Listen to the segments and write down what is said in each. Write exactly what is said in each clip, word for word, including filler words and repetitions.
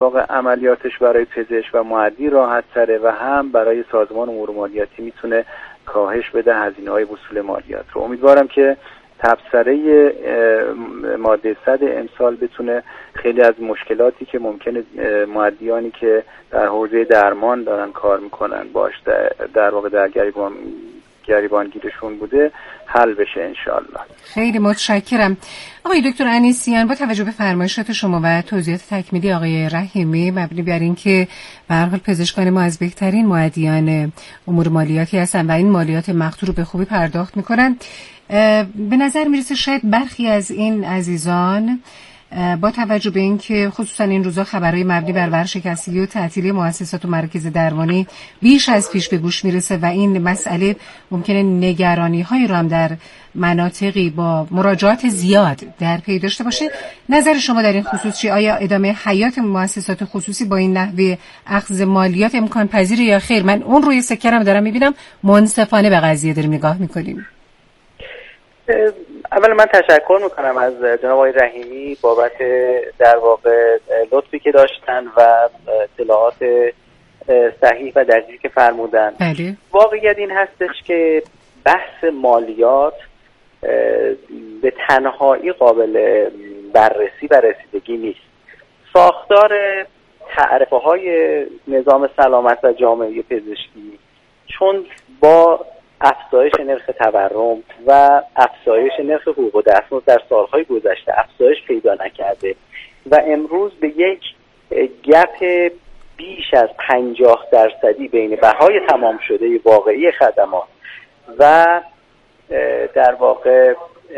واقع عملیاتش برای پزشک و معدی راحت تره و هم برای سازمان امور مالیاتی میتونه کاهش بده هزینه‌های وصول مالیات رو. امیدوارم که تبصره ماده صد امسال بتونه خیلی از مشکلاتی که ممکنه معدیانی که در حوزه درمان دارن کار میکنن باش در, در واقع در گریبان گریبانگیرشون بوده حل بشه انشالله. خیلی متشکرم. آقای دکتر انیسیان، با توجه به فرمایشات شما و توضیحات تکمیلی آقای رحیمی مبنی بر اینکه به هر حال پزشکان ما از بهترین معدیان امور مالیاتی هستن و این مالیات مقطوع رو به خوبی پرداخت میکنن، به نظر میرسه شاید برخی از این عزیزان با توجه به اینکه خصوصا این روزا خبرهای مبنی بر ورشکستگی و تعطیلی مؤسسات و مراکز درمانی بیش از پیش به گوش میرسه و این مسئله ممکنه نگرانی‌های رو هم در مناطقی با مراجعات زیاد در پی داشته باشه. نظر شما در این خصوص چی؟ آیا ادامه حیات مؤسسات خصوصی با این نحوه اخذ مالیات امکان پذیره یا خیر؟ من اون روی سکرم دارم میبینم منصفانه به قضیه داریم نگاه میکنیم. اول من تشکر میکنم از جناب آقای رحیمی بابت در واقع لطفی که داشتن و اطلاعات صحیح و دقیقی که فرمودن. بله. واقعیت این هستش که بحث مالیات به تنهایی قابل بررسی و رسیدگی نیست. ساختار تعرفه های نظام سلامت و جامعه پزشکی چون با افزایش نرخ تورم و افزایش نرخ حقوق و دستمزد در سالهای گذشته افزایش پیدا نکرده و امروز به یک گپ بیش از پنجاه درصدی بین بهای تمام شده واقعی خدمات و در واقع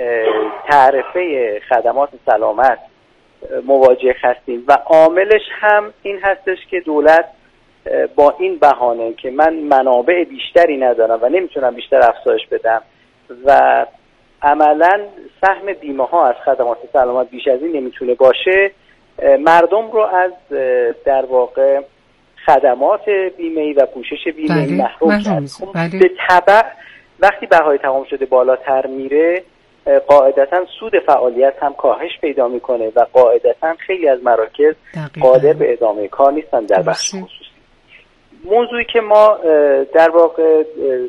تعرفه خدمات سلامت مواجه هستیم و عاملش هم این هستش که دولت با این بهانه که من منابع بیشتری ندارم و نمیتونم بیشتر افزایش بدم و عملا سهم بیمه ها از خدمات سلامت بیش از این نمیتونه باشه، مردم رو از در واقع خدمات بیمه‌ای و پوشش بیمه‌ای محروم کرد. به تبع وقتی بهای تمام شده بالاتر میره قاعدتا سود فعالیت هم کاهش پیدا میکنه و قاعدتا خیلی از مراکز دقیقا قادر به ادامه کار نیستن در بخش خصوصی. موضوعی که ما در واقع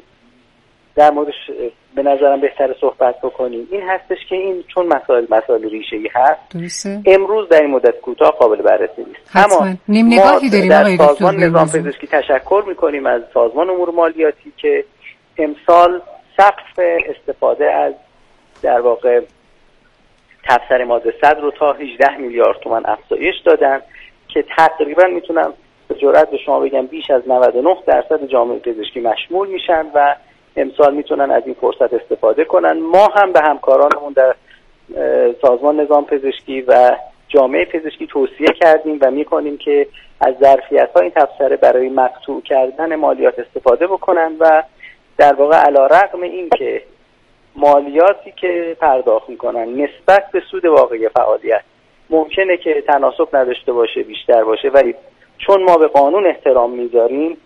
در موردش به نظرم بهتر صحبت بکنیم این هستش که این چون مسائل مسائل ریشه‌ای هست درسته. امروز در این مدت کوتاه قابل بررسی نیست. اما ما در سازمان نظام پزشکی تشکر میکنیم از سازمان امور مالیاتی که امسال سقف استفاده از در واقع تبصره ماده صد رو تا هجده میلیارد تومان افزایش دادن که تقریبا میتونم به جرئت به شما بگم بیش از نود و نه درصد جامعه پزشکی مشمول میشن و امسال میتونن از این فرصت استفاده کنن. ما هم به همکارانمون در سازمان نظام پزشکی و جامعه پزشکی توصیه کردیم و میکنیم که از ظرفیت‌های این تبصره برای مقطوع کردن مالیات استفاده بکنن و در واقع علیرغم این که مالیاتی که پرداخت میکنن نسبت به سود واقعی فعالیت ممکنه که تناسب نداشته باشه بیشتر باشه، ولی چون ما به قانون احترام میذاریم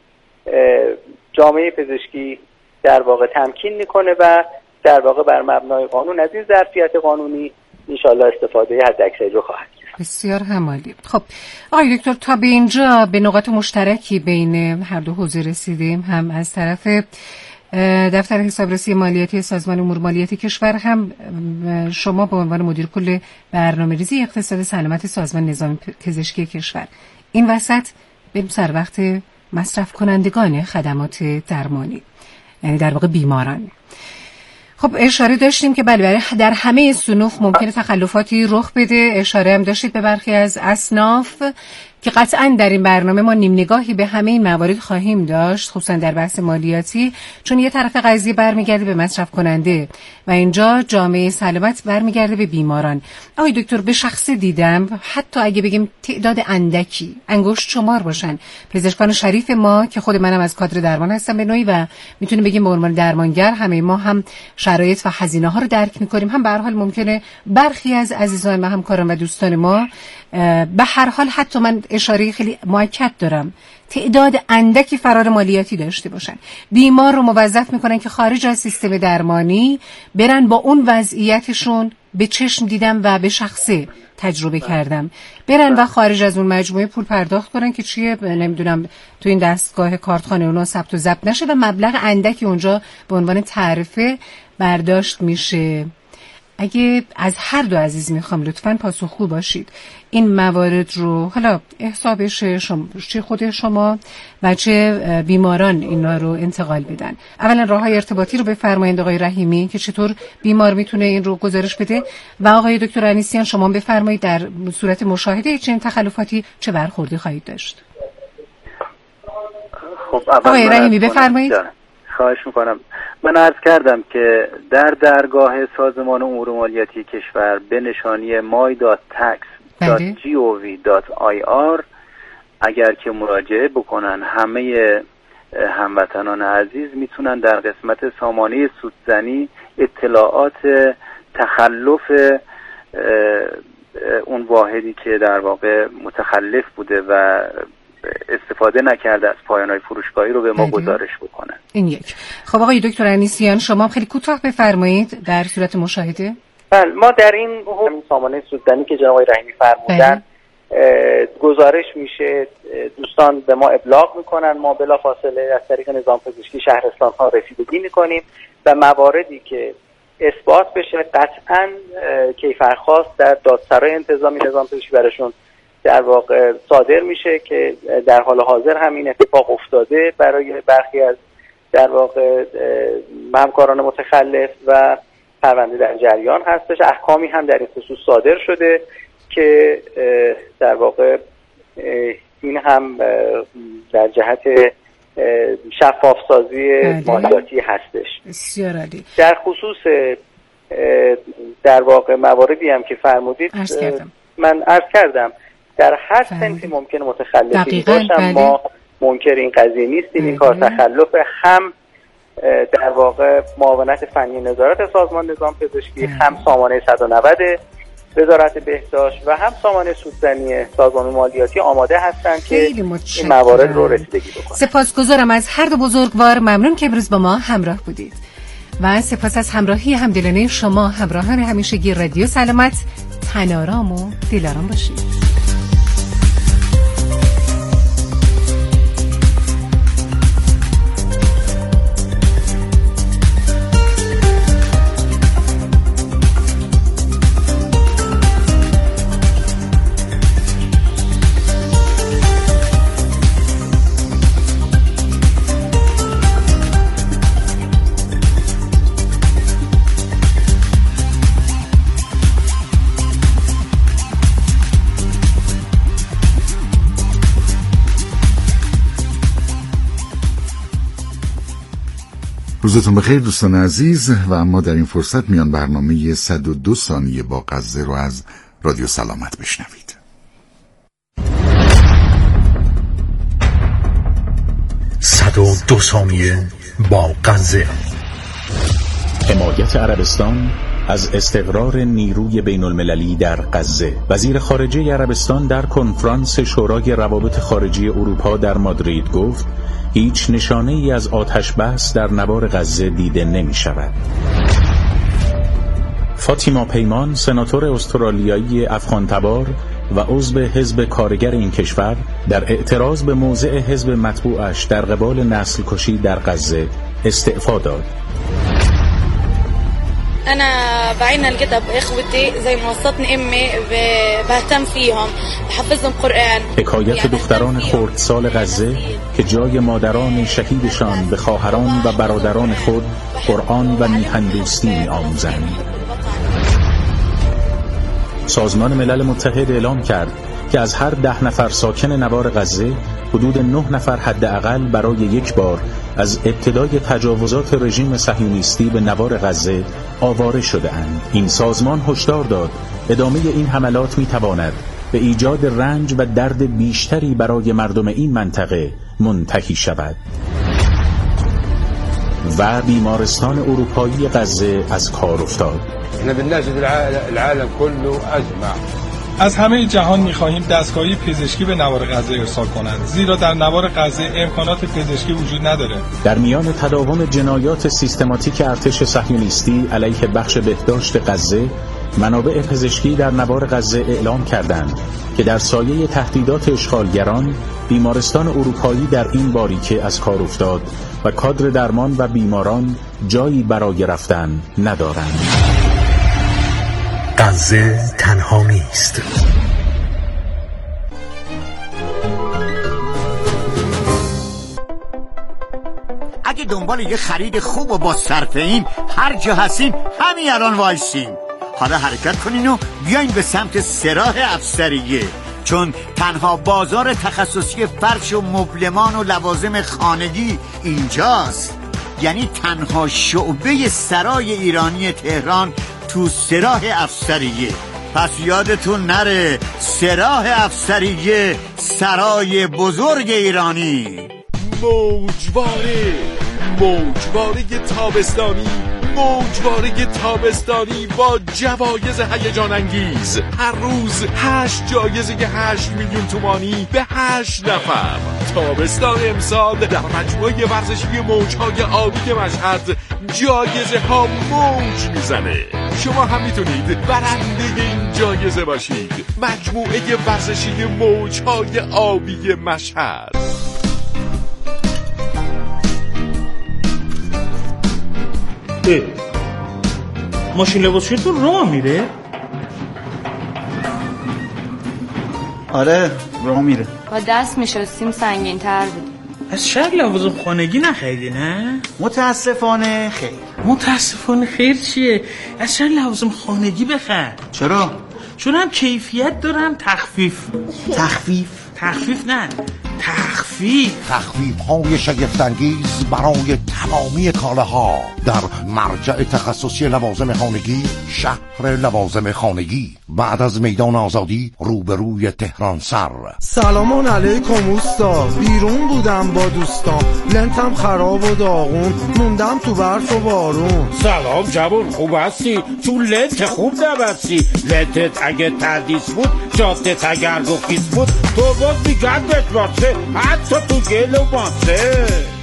جامعه پزشکی در واقع تمکین میکنه و در واقع بر مبنای قانون از این ظرفیت قانونی انشالله استفاده حداکثری رو خواهد کرد. بسیار همالی. خب آقای دکتر تا به اینجا به نقاط مشترکی بین هر دو حوزه رسیدیم، هم از طرف دفتر حسابرسی مالیاتی سازمان امور مالیاتی کشور، هم شما به عنوان مدیر کل برنامه‌ریزی اقتصاد سلامت سازمان نظام پزشکی کشور. این وسط بریم سر وقت مصرف کنندگان خدمات درمانی، یعنی در واقع بیماران. خب اشاره داشتیم که بله بله در همه صنوف ممکنه تخلفاتی رخ بده. اشاره هم داشتید به برخی از اصناف که قطعاً در این برنامه ما نیم نگاهی به همه این موارد خواهیم داشت، خصوصا در بحث مالیاتی، چون یه طرف قضیه برمیگرده به مصرف کننده و اینجا جامعه سلامت برمیگرده به بیماران. آقای دکتر به شخص دیدم حتی اگه بگیم تعداد اندکی انگشت شمار باشن پزشکان شریف ما که خود منم از کادر درمان هستم به نوعی و میتونیم بگیم به عنوان درمانگر همه ما هم شرایط و هزینه ها رو درک میکنیم، هم به هر حال ممکنه برخی از عزیزان و همکاران و دوستان ما به هر حال حتی من اشاره خیلی مؤکد دارم تعداد اندکی فرار مالیاتی داشته باشن. بیمار رو موظف میکنن که خارج از سیستم درمانی برن با اون وضعیتشون به چشم دیدن و به شخصه تجربه کردم، برن و خارج از اون مجموعه پول پرداخت کنن که چیه نمیدونم تو این دستگاه کارتخانه اونا ثبت و ضبط نشه و مبلغ اندکی اونجا به عنوان تعرفه برداشت میشه. اگه از هر دو عزیز میخوام لطفاً پاسخگو باشید این موارد رو، حالا حسابش شما، چه خود شما و چه بیماران اینا رو انتقال بدن. اولا راههای ارتباطی رو بفرمایید آقای رحیمی که چطور بیمار میتونه این رو گزارش بده و آقای دکتر انیسیان شما بفرمایید در صورت مشاهده چنین تخلفاتی چه برخوردی خواهید داشت. خب آقای رحیمی بفرمایید. خواهش میکنم. من عرض کردم که در درگاه سازمان امور مالیاتی کشور به نشانی مای دات تکس دات جی او وی دات آی آر اگر که مراجعه بکنن همه هموطنان عزیز میتونن در قسمت سامانه سودزنی اطلاعات تخلف اون واحدی که در واقع متخلف بوده و استفاده نکرده از پایان‌های فروشگاهی رو به ما گزارش بکنن. این یک. خب آقای دکتر انیسیان شما خیلی کوتاه بفرمایید در صورت مشاهده. بله ما در این همین سامانه سودزنی که جناب آقای رحیمی فرمودن گزارش میشه، دوستان به ما ابلاغ میکنن، ما بلافاصله از طریق نظام پزشکی شهرستان ها رسیدگی میکنیم و مواردی که اثبات بشه قطعاً کیفرخواست در دادسرای انتظامی نظام پزشکی براشون در واقع صادر میشه که در حال حاضر همین اتفاق افتاده برای برخی از در واقع همکاران متخلف و پرونده در جریان هستش. احکامی هم در این خصوص صادر شده که در واقع این هم در جهت شفاف سازی مالیاتی هستش. بسیار عالی. در خصوص در واقع مواردی هم که فرمودید من عرض کردم در هر سنفی ممکن متخلفی باشم بله. ما منکر این قضیه نیستیم. این کار تخلف هم در واقع معاونت فنی نظارت سازمان نظام پزشکی بله. هم سامانه صد و نود وزارت بهداشت و هم سامانه سودزنی سازمان مالیاتی آماده هستند که این موارد رو رسیدگی بکنند. سپاسگزارم از هر دو بزرگوار، ممنون که امروز با ما همراه بودید و سپاس از همراهی همدلانه شما همراهان همیشگی رادیو سلامت. تن آرام و دلارام باشید. روزتون بخیر دوستان عزیز. و اما در این فرصت میان برنامه صد و دو ثانیه با غزه رو از رادیو سلامت بشنوید. صد و دو ثانیه با غزه. حمایت عربستان از استقرار نیروی بین المللی در غزه. وزیر خارجه عربستان در کنفرانس شورای روابط خارجی اروپا در مادرید گفت هیچ نشانه ای از آتش بس در نوار غزه دیده نمی شود. فاطیما پیمان، سناتور استرالیایی افغان تبار و عضو حزب کارگر این کشور، در اعتراض به موضع حزب مطبوعش در قبال نسل کشی در غزه استعفا داد. أنا بعين الكتاب إخوتي زي ما وصتني أمي بهتم فيهم بحفظهم قرآن. حکایت دختران خردسال غزه که جای مادران شهیدشان به خواهران و برادران خود قرآن و میهندوستی می آموزند. سازمان ملل متحد اعلام کرد که از هر ده نفر ساکن نوار غزه حدود نه نفر حداقل برای یک بار از ابتدای تجاوزات رژیم صهیونیستی به نوار غزه آواره شده اند. این سازمان هشدار داد ادامه این حملات می تواند به ایجاد رنج و درد بیشتری برای مردم این منطقه منتهی شود. و بیمارستان اروپایی غزه از کار افتاد. العالم كله اجمع. از همه جهان می‌خواهیم دستگاهی پزشکی به نوار غزه ارسال کنند، زیرا در نوار غزه امکانات پزشکی وجود نداره. در میان تداوم جنایات سیستماتیک ارتش صهیونیستی علیه بخش بهداشت غزه، منابع پزشکی در نوار غزه اعلام کردند که در سایه تهدیدات اشغالگران بیمارستان اروپایی در این باریکه از کار افتاد و کادر درمان و بیماران جایی برای رفتن ندارند. غزه تنها نیست. اگه دنبال یه خرید خوب و با صرفه این هر جا هستین همین الان وایسین. حالا حرکت کنین و بیاین به سمت سراح افسریه، چون تنها بازار تخصصی فرش و مبلمان و لوازم خانگی اینجاست. یعنی تنها شعبه سرای ایرانی تهران تو سراح افسریه. پس یادتون نره، سراح افسریه، سرای بزرگ ایرانی. موجواره موجواره تابستانی موجواره تابستانی با جوایز هیجان انگیز. هر روز هشت جایزه هشت میلیون تومانی به هشت نفر. تابستان امسال در مجموعه ورزشی موجهای آبی مشهد جایزه ها موج میزنه. شما هم میتونید برنده این جایزه باشید. مجموعه ورزشی موجهای آبی مشهد. ماشین لباسشویی تو راه میره؟ آره راه میره. با دست میشستیم سنگین تر بود. از شهر لوازم خانگی نخریدی نه؟ متاسفانه خیر. متاسفانه خیر چیه؟ از شهر لوازم خانگی بخر. چرا؟ چون هم کیفیت دارم تخفیف. تخفیف؟ تخفیف نه تخفیف تخفیف های شگفت‌انگیز برای تمامی کالاها در مرجع تخصصی لوازم خانگی، شهر لوازم خانگی، بعد از میدان آزادی روبروی تهران سر. سلام علیکم اوستا، بیرون بودم با دوستان، لنتم خراب و داغون، موندم تو برف و بارون. سلام جوون، خوب هستی؟ تو لنت خوب نبستی. لنتت اگه تردیس بود، جادت اگر گفیس بود، تو باز میگردت باسه، حتی تو گل و باسه.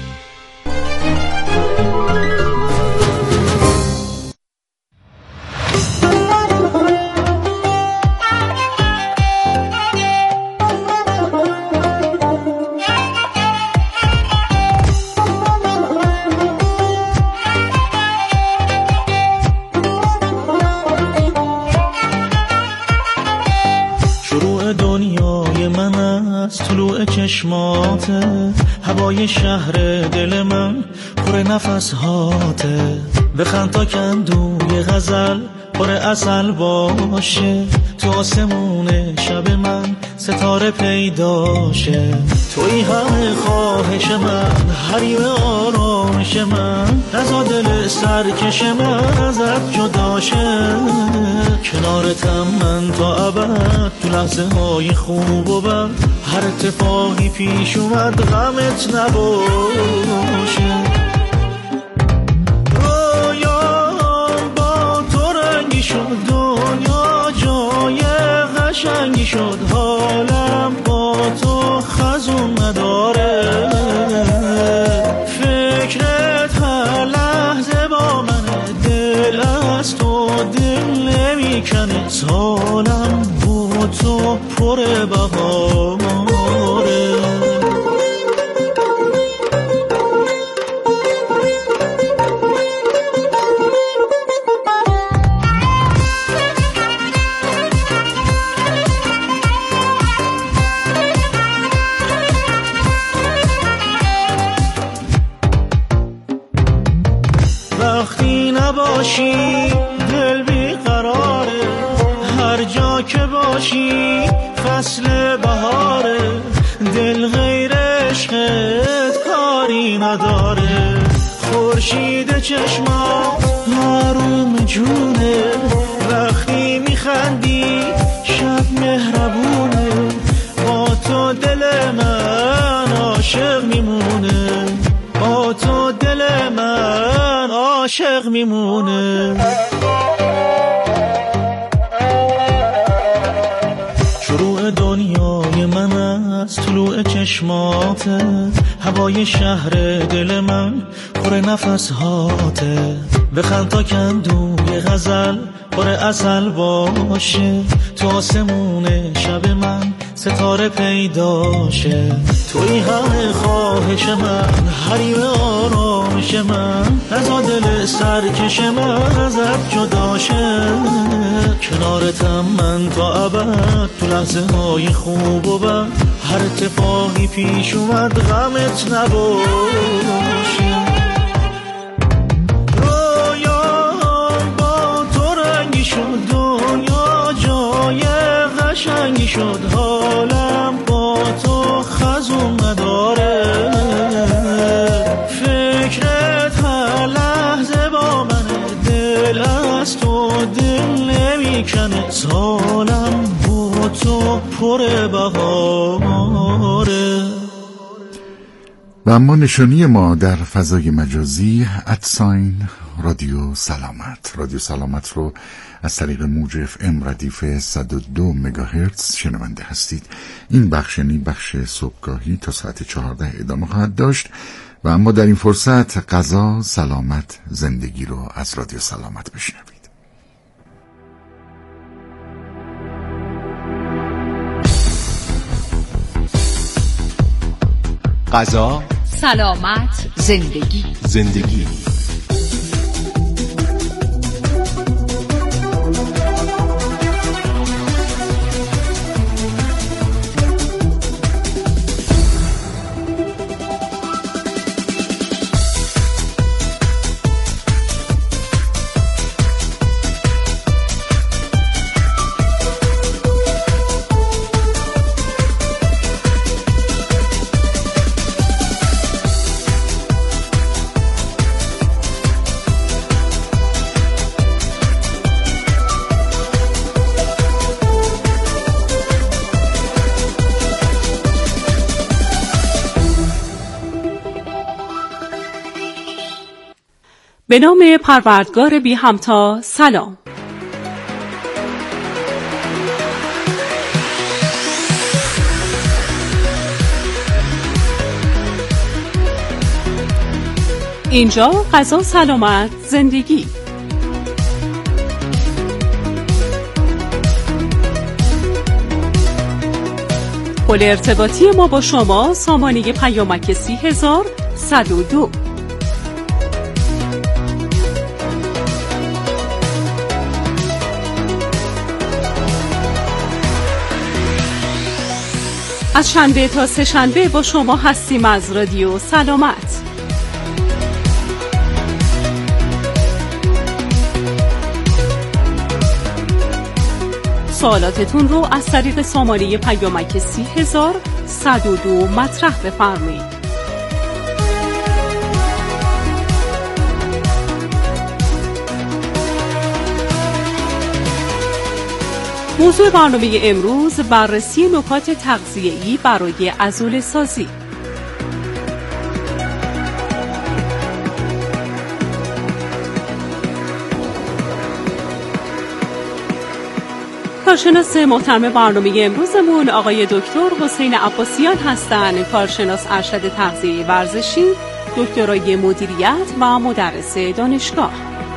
طلوع چشماته، هوای شهر دل من پر نفس هاته. بخند تا کندوی غزل پر عسل باشه، تو آسمون شب من ستاره پیداشه. توی همه خواهش من، حریم آرامش من، رضا دل سرکش من ازت جداشه. کنارتم من تا ابد، تو لحظه های خوب و بد، هر اتفاقی پیش اومد غمت نباشه. رویام با تو رنگی شد، دنیا جای قشنگی شد، حالم با تو خزون نداره. فکرت هر لحظه با منه، دل از تو دل نمیکنه، سالم با تو پر بهاره. وقتی نباشی دل بیقراره، هر جا که باشی فصل بهاره. دل غیر عشقت کاری نداره، خورشید چشمات آروم جونه. وقتی میخندی شب مهربونه، با تو دل من عاشق میمونه، با تو دل من عاشق میمونه. شروع دنیای من از طلوع چشماته، هوای شهر دل من پر نفس هاته. بخند تا کندوی غزل پر عسل باشه، تو آسمون شب من ستاره پیداشه، توی همه خواهش من، حریم آرامش من، نزا دل سرکش من ازت جداشه، کنارتم من تا ابد، تو لحظه های خوب و بد، هر اتفاقی پیش اومد غمت نباشه. رویام با تو رنگی شد، دنیا جای قشنگی شد، حالم با تو خزون نداره، فکرت هر لحظه با منه، دل از تو دل نمیکنه، سالم با تو پر بهاره. و اما نشانی ما در فضای مجازی ادساین رادیو سلامت. رادیو سلامت رو از طریق موج اف ام ردیف صد و دو مگاهرتز شنونده هستید. این بخش یعنی بخش صبحگاهی تا ساعت چهارده ادامه خواهد داشت و اما در این فرصت غذا، سلامت، زندگی رو از رادیو سلامت بشنوید. غذا، سلامت، زندگی. زندگی به نام پروردگار بی همتا. سلام. اینجا غذا، سلامت، زندگی. پل ارتباطی ما با شما سامانه پیامک سی هزار صد و دو. از شنبه تا سه شنبه با شما هستیم از رادیو سلامت. سوالاتتون رو از طریق سامانه پیامک سی هزار صد و دو مطرح بفرمایید. موضوع برنامه امروز بررسی نکات تغذیه‌ای برای عضله سازی. کارشناس محترم برنامه امروزمون آقای دکتر حسین عباسیان هستند، کارشناس ارشد تغذیه ورزشی، دکترای مدیریت و مدرس دانشگاه.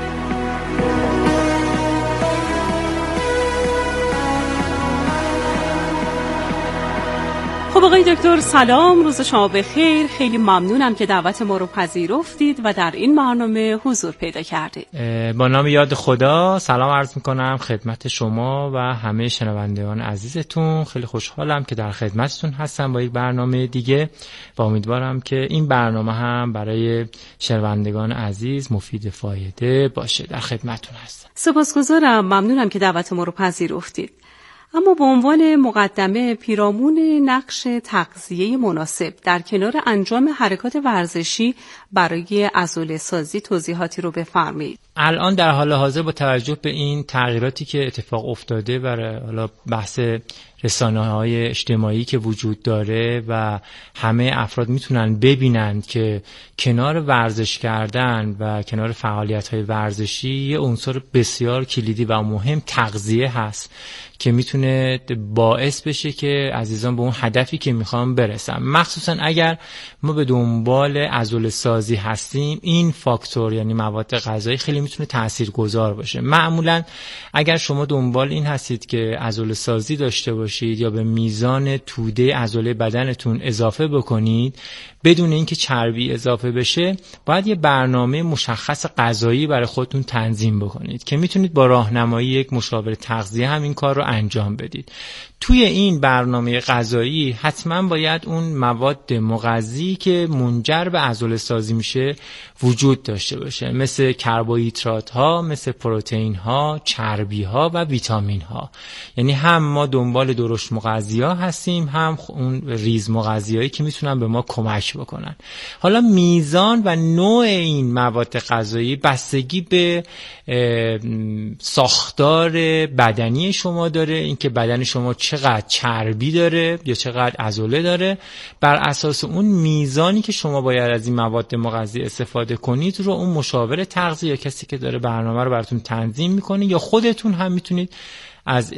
خب آقای دکتر سلام، روز شما بخیر. خیلی ممنونم که دعوت ما رو پذیرفتید و در این برنامه حضور پیدا کردید. با نام یاد خدا سلام عرض میکنم خدمت شما و همه شنوندگان عزیزتون. خیلی خوشحالم که در خدمتتون هستم با یک برنامه دیگه و امیدوارم که این برنامه هم برای شنوندگان عزیز مفید فایده باشه. در خدمتتون هستم. سپاسگزارم، ممنونم که دعوت ما رو پذیرفتید. اما به عنوان مقدمه پیرامون نقش تغذیه مناسب در کنار انجام حرکات ورزشی برای عضله سازی توضیحاتی رو بفرمایید. الان در حال حاضر با توجه به این تغییراتی که اتفاق افتاده و حالا بحث رسانه‌های اجتماعی که وجود داره و همه افراد میتونن ببینند که کنار ورزش کردن و کنار فعالیت‌های ورزشی یه عنصر بسیار کلیدی و مهم تغذیه هست که میتونه باعث بشه که عزیزان به اون هدفی که میخوام برسن. مخصوصا اگر ما به دنبال عضله سازی هستیم، این فاکتور یعنی مواد غذایی خیلی میتونه تاثیرگذار باشه. معمولا اگر شما دنبال این هستید که عضله سازی داشته باشید یا به میزان توده عضله بدنتون اضافه بکنید بدون اینکه چربی اضافه بشه، باید یه برنامه مشخص غذایی برای خودتون تنظیم بکنید که میتونید با راهنمایی یک مشاور تغذیه هم این کار رو انجام بدید. توی این برنامه غذایی حتما باید اون مواد مغذی که منجر به عضله سازی میشه وجود داشته باشه، مثل کربوهیدرات ها، مثل پروتئین ها، چربی ها و ویتامین ها. یعنی هم ما دنبال درشت مغذی ها هستیم، هم اون ریز مغذی هایی که میتونن به ما کمک بکنن. حالا میزان و نوع این مواد غذایی بستگی به ساختار بدنی شما داره، اینکه بدن شما چقدر چربی داره یا چقدر عضله داره. بر اساس اون میزانی که شما باید از این مواد مغذی استفاده کنید رو اون مشاور تغذیه یا کسی که داره برنامه رو براتون تنظیم میکنه یا خودتون هم میتونید از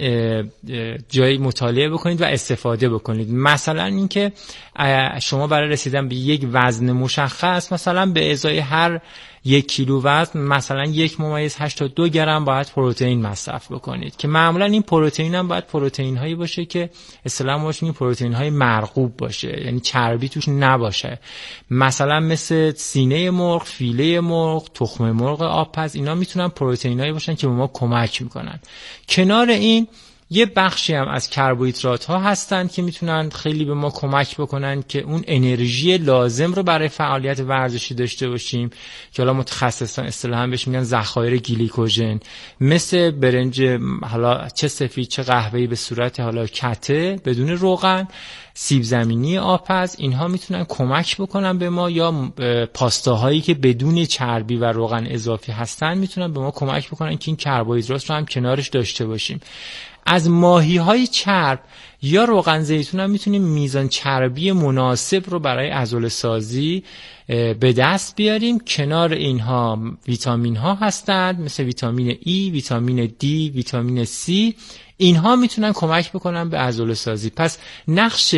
جایی مطالعه بکنید و استفاده بکنید. مثلا اینکه شما برای رسیدن به یک وزن مشخص، مثلا به ازای هر یک کیلو وزن مثلا یک ممیز هشت تا دو گرم باید پروتئین مصرف بکنید که معمولا این پروتئین هم باید پروتئین هایی باشه که اصطلاحاً باشه این پروتئین های مرغوب باشه، یعنی چربی توش نباشه. مثلا مثل سینه مرغ، فیله مرغ، تخم مرغ آبپز، اینا میتونن پروتئین هایی باشن که به ما کمک میکنن. کنار این یه بخشی هم از کربوهیدرات ها هستن که میتونن خیلی به ما کمک بکنن که اون انرژی لازم رو برای فعالیت ورزشی داشته باشیم که حالا متخصصان اصطلاحاً بهش میگن ذخایر گلیکوژن، مثل برنج حالا چه سفید چه قهوه‌ای به صورت حالا کته بدون روغن، سیب زمینی آبپز، اینها میتونن کمک بکنن به ما، یا پاستاهایی که بدون چربی و روغن اضافی هستن میتونن به ما کمک بکنن که این کربوهیدرات رو هم کنارش داشته باشیم. از ماهی‌های چرب یا روغن زیتون هم میتونیم میزان چربی مناسب رو برای عضله سازی به دست بیاریم. کنار اینها ویتامین ها هستند مثل ویتامین ای، ویتامین دی، ویتامین سی، اینها میتونن کمک بکنن به عضله سازی. پس نقش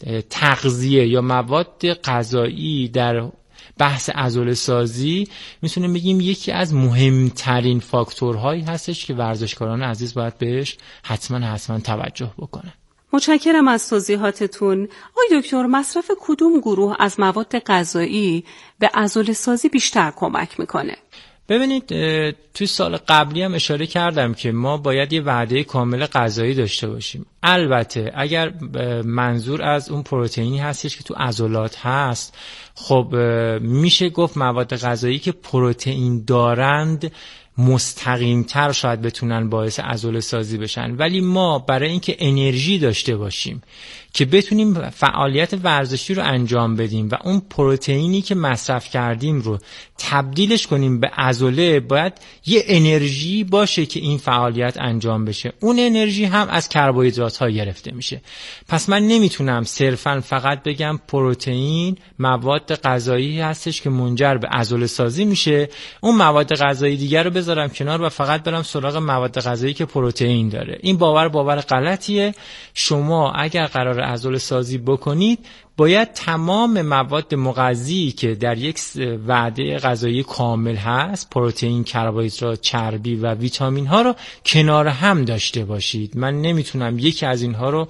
تغذیه یا مواد غذایی در بحث عضله سازی میتونیم بگیم یکی از مهمترین فاکتورهایی هستش که ورزشکاران عزیز باید بهش حتما حتما توجه بکنن. متشکرم از توضیحاتتون. آقای دکتر، مصرف کدوم گروه از مواد غذایی به عضله سازی بیشتر کمک میکنه؟ ببینید توی سال قبلی هم اشاره کردم که ما باید یه وعده کامل غذایی داشته باشیم. البته اگر منظور از اون پروتئینی هستش که تو عضلات هست، خب میشه گفت مواد غذایی که پروتئین دارند مستقیم‌تر شاید بتونن باعث عضله سازی بشن، ولی ما برای اینکه انرژی داشته باشیم که بتونیم فعالیت ورزشی رو انجام بدیم و اون پروتئینی که مصرف کردیم رو تبدیلش کنیم به عضله، باید یه انرژی باشه که این فعالیت انجام بشه. اون انرژی هم از کربوهیدرات ها گرفته میشه. پس من نمیتونم صرفاً فقط بگم پروتئین مواد غذایی هستش که منجر به عضله سازی میشه، اون مواد غذایی دیگر رو بذارم کنار و فقط برم سراغ مواد غذایی که پروتئین داره. این باور باور غلطیه. شما اگر قرار عضله سازی بکنید باید تمام مواد مغذی که در یک وعده غذایی کامل هست، پروتئین، کربوهیدرات، چربی و ویتامین ها رو کنار هم داشته باشید. من نمیتونم یکی از اینها رو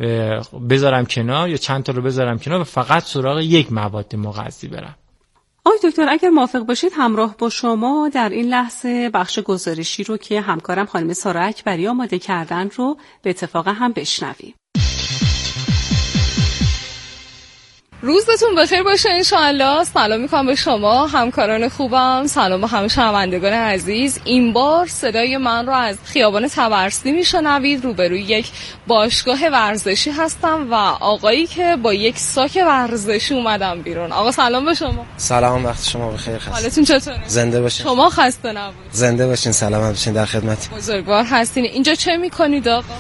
بذارم کنار یا چند تا رو بذارم کنار و فقط سراغ یک مواد مغذی برم. آقای دکتر، اگر موافق باشید همراه با شما در این لحظه بخش گزارشی رو که همکارم خانم سارا اکبری آماده کردن رو به اتفاق هم بشنویم. روزتون بخیر باشه انشاءالله. سلام میکنم به شما همکاران خوبم، سلام به همه شنوندگان عزیز. این بار صدای من رو از خیابان طبرسی میشنوید. روبروی یک باشگاه ورزشی هستم و آقایی که با یک ساک ورزشی اومدم بیرون. آقا سلام به شما. سلام، وقت شما بخیر. خسته حالتون چطوره؟ زنده باشین. شما خسته نباشید. زنده باشین، سلامت باشین، در خدمت. بزرگوار هستین. اینجا چه میکنید آقا؟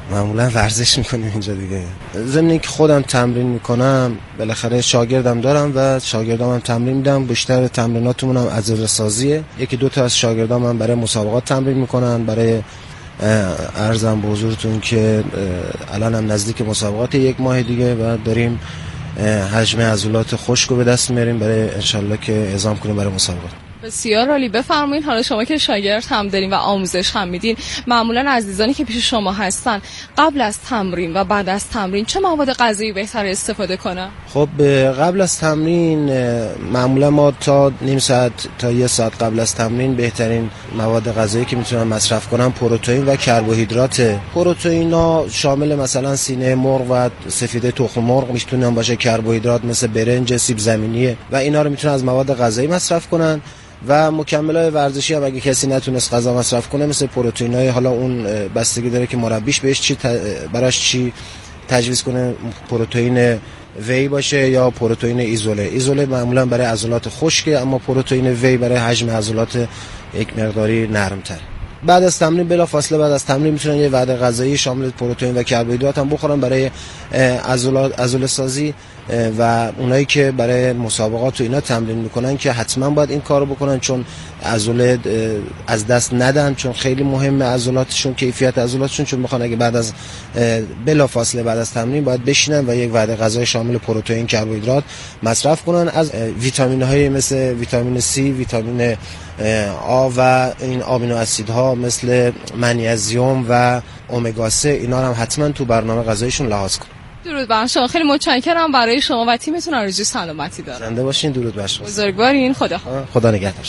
معمولا ورزش میکنیم اینجا دیگه. ضمن اینکه خودم تمرین میکنم، بالاخره شاگردم دارم و شاگردام هم تمرین میدم. بیشتر تمریناتمون هم عضله سازیه. یکی دو تا از شاگردام هم برای مسابقات تمرین میکنن. برای عرضم به حضورتون که الان هم نزدیک مسابقات یک ماه دیگه و داریم حجم عضلات خشک رو به دست میاریم برای انشالله که اعزام کنیم برای مسابقات. بسیار عالی. بفرمایید حالا شما که شاگرد هم دارین و آموزش هم میدین، معمولا عزیزانی که پیش شما هستن قبل از تمرین و بعد از تمرین چه مواد غذایی بهتر استفاده کنن؟ خب قبل از تمرین معمولا ما تا نیم ساعت تا یک ساعت قبل از تمرین بهترین مواد غذایی که میتونن مصرف کنن پروتئین و کربوهیدرات. پروتئینا شامل مثلا سینه مرغ و سفیده تخم مرغ میتونن باشه، کربوهیدرات مثل برنج، سیب زمینی و اینا رو میتونن از مواد غذایی مصرف کنن و مکمل‌های ورزشی هم اگه کسی نتونست غذا مصرف کنه مثل پروتئینای، حالا اون بستگی داره که مربیش بهش چی براش چی تجویز کنه، پروتئین وی باشه یا پروتئین ایزوله. ایزوله معمولا برای عضلات خشکه، اما پروتئین وی برای حجم عضلات یک مقداری نرم‌تر. بعد از تمرین بلا فاصله بعد از تمرین میتونن یه وعده غذایی شامل پروتئین و کربوهیدرات هم بخورن برای عضلات عضله سازی و اونایی که برای مسابقات و اینا تمرین میکنن که حتما باید این کارو بکنن چون عضله از دست ندن، چون خیلی مهمه عضلاتشون، کیفیت عضلاتشون، چون میخوان اگه بعد از بلا فاصله بعد از تمرین باید بشینن و یک وعده غذای شامل پروتئین کربوهیدرات مصرف کنن. از ویتامین های مثل ویتامین سی، ویتامین آ و این آمینو اسیدها مثل منیزیم و امگا سه اینا هم حتما تو برنامه غذاییشون لحاظ کنن. درود بر شما. خیلی متشکرم برای شما و تیمتون. آرزوی سلامتی دارم. زنده باشین. درود بر شما. بزرگوارین. خدا خدا نگهدار.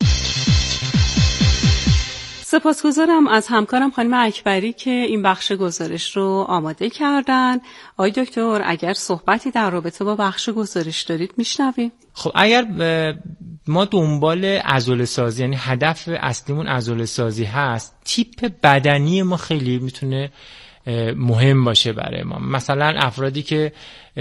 سپاسگزارم از همکارم خانم اکبری که این بخش گزارش رو آماده کردن. آقای دکتر اگر صحبتی در رابطه با بخش گزارش دارید میشنویم. خب اگر ما دنبال عضله سازی، یعنی هدف اصلیمون عضله سازی هست، تیپ بدنی ما خیلی میتونه مهم باشه برای ما. مثلا افرادی که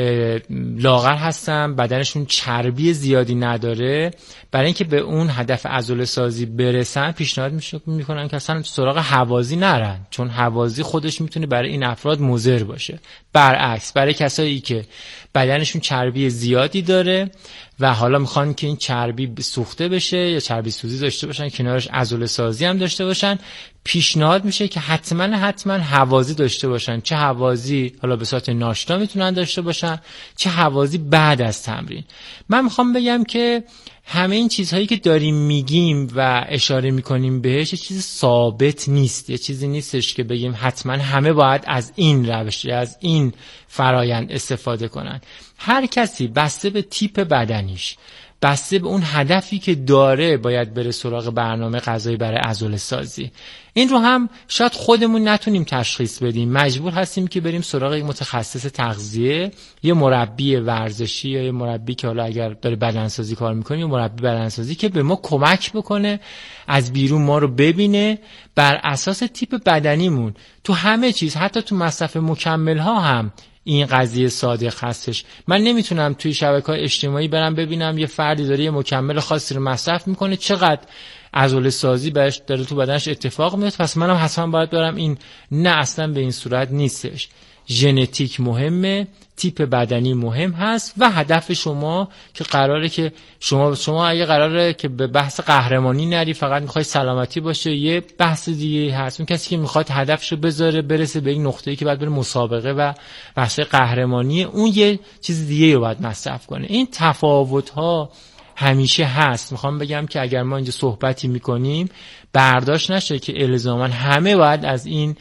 لاغر هستن، بدنشون چربی زیادی نداره، برای اینکه به اون هدف عضله سازی برسن پیشنهاد میکنن که اصلا سراغ هوازی نرن، چون هوازی خودش میتونه برای این افراد مضر باشه. برعکس برای کسایی که بدنشون چربی زیادی داره و حالا میخوان که این چربی سوخته بشه یا چربی سوزی داشته باشن، کنارش عضله سازی هم داشته باشن، پیشنهاد میشه که حتما حتما هوازی داشته باشن. چه هوازی حالا به صورت ناشتا میتونن داشته باشن، چه هوازی بعد از تمرین. من میخوام بگم که همه این چیزهایی که داریم میگیم و اشاره میکنیم بهش یه چیز ثابت نیست، یه چیزی نیستش که بگیم حتما همه باید از این روش از این فرایند استفاده کنن. هر کسی بسته به تیپ بدنیش، بسته به اون هدفی که داره باید بره سراغ برنامه غذایی برای عضله سازی. این رو هم شاید خودمون نتونیم تشخیص بدیم، مجبور هستیم که بریم سراغ یک متخصص تغذیه، یه مربی ورزشی یا یه مربی که حالا اگر داره بدنسازی کار میکنه، یه مربی بدنسازی که به ما کمک بکنه، از بیرون ما رو ببینه، بر اساس تیپ بدنیمون تو همه چیز، حتی تو مصرف مکمل ها هم این قضیه صادق هستش. من نمیتونم توی شبکه‌های اجتماعی برم ببینم یه فردی داره یه مکمل خاصی رو مصرف میکنه، چقدر عضله سازی بهش داره تو بدنش اتفاق میفته، پس منم حتما باید برم این. نه، اصلا به این صورت نیستش. ژنتیک مهمه، تیپ بدنی مهم هست و هدف شما که قراره که شما شما اگه قراره که به بحث قهرمانی نری، فقط میخوای سلامتی باشه، یه بحث دیگه هست. اون کسی که میخواد هدفشو بذاره برسه به این نقطه‌ای که بعد بره مسابقه و بحث قهرمانی، اون یه چیز دیگه رو باید مصرف کنه. این تفاوت‌ها همیشه هست. میخوام بگم که اگر ما اینجا صحبتی میکنیم برداشت نشه که الزاما همه باید از این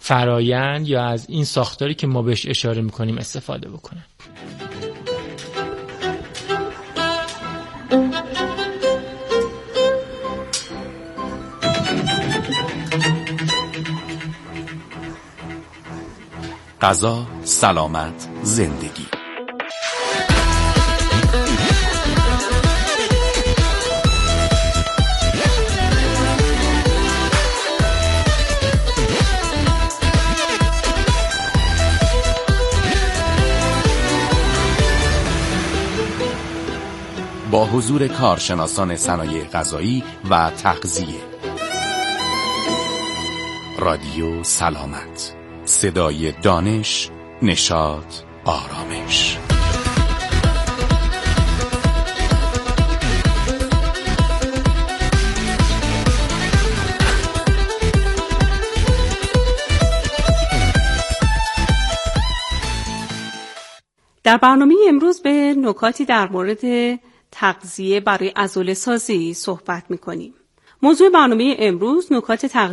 فرایند یا از این ساختاری که ما بهش اشاره میکنیم استفاده بکنن. غذا، سلامت، زندگی. با حضور کارشناسان صنایع غذایی و تغذیه. رادیو سلامت. صدای دانش، نشاط، آرامش. در برنامه امروز به نکاتی در مورد تغذیه برای عضله سازی صحبت می‌کنیم. موضوع برنامه امروز نکات تغذیه